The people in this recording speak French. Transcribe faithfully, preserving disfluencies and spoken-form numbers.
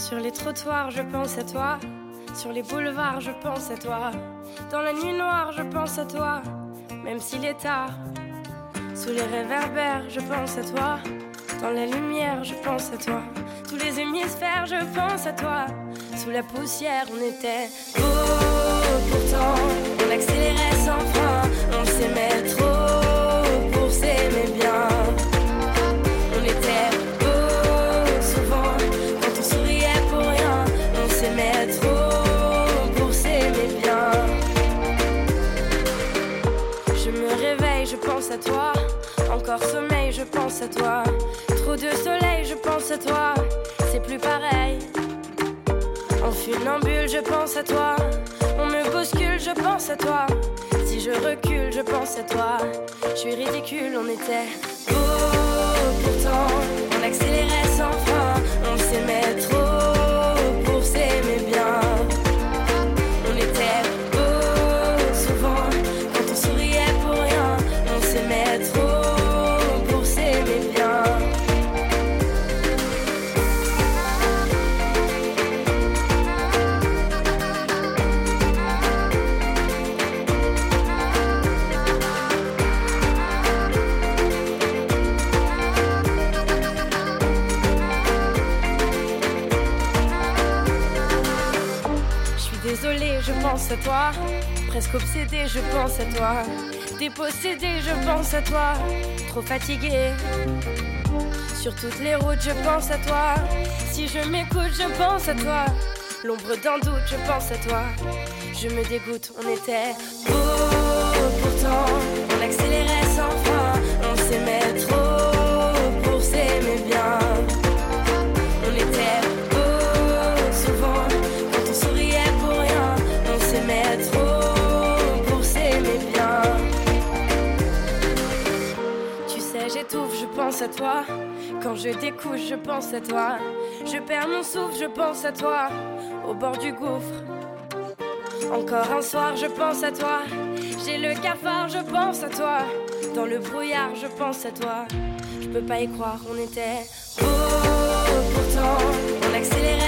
Sur les trottoirs, je pense à toi. Sur les boulevards, je pense à toi. Dans la nuit noire, je pense à toi. Même s'il est tard. Sous les réverbères, je pense à toi. Dans la lumière, je pense à toi. Tous les hémisphères, je pense à toi. Sous la poussière, on était beau. Pourtant, on accélérait sans frein. On s'aimait trop pour s'aimer bien. On était beau souvent. Quand on souriait pour rien. On s'aimait trop pour s'aimer bien. Je me réveille, je pense à toi. Encore sommeil, je pense à toi. Trop de soleil, je pense à toi. C'est plus pareil. En funambule, je pense à toi. On me bouscule, je pense à toi. Si je recule, je pense à toi. Je suis ridicule, on était beau. Pourtant, on accélérait sans frein. On s'aimait trop pour s'aimer bien. On était beau souvent. Quand on souriait pour rien. On s'aimait trop pour s'aimer bien. Désolée, je pense à toi. Presque obsédée, je pense à toi. Dépossédée, je pense à toi. Trop fatiguée. Sur toutes les routes, je pense à toi. Si je m'écoute, je pense à toi. L'ombre d'un doute, je pense à toi. Je me dégoûte, on était beau. Pourtant, on accélérait sans frein. On s'aimait trop pour s'aimer bien. On était beau souvent. Quand on souriait pour rien. On s'aimait trop pour s'aimer bien. Tu sais, j'étouffe, je pense à toi. Quand je découche, je pense à toi. Je perds mon souffle, je pense à toi. Au bord du gouffre. Encore un soir, je pense à toi. J'ai le cafard, je pense à toi. Dans le brouillard, je pense à toi. Je peux pas y croire, on était beau. Pourtant, on accélérait